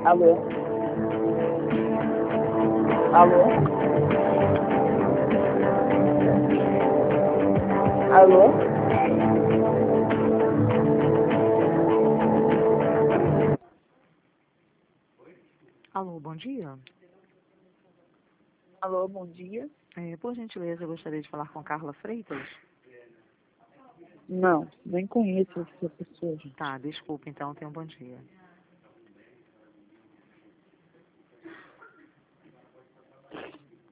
Alô? Alô? Alô? Alô, bom dia. Alô, bom dia. Por gentileza, eu gostaria de falar com Carla Freitas. Não, nem conheço essa pessoa, gente. Tá, desculpa, então, tenha um bom dia.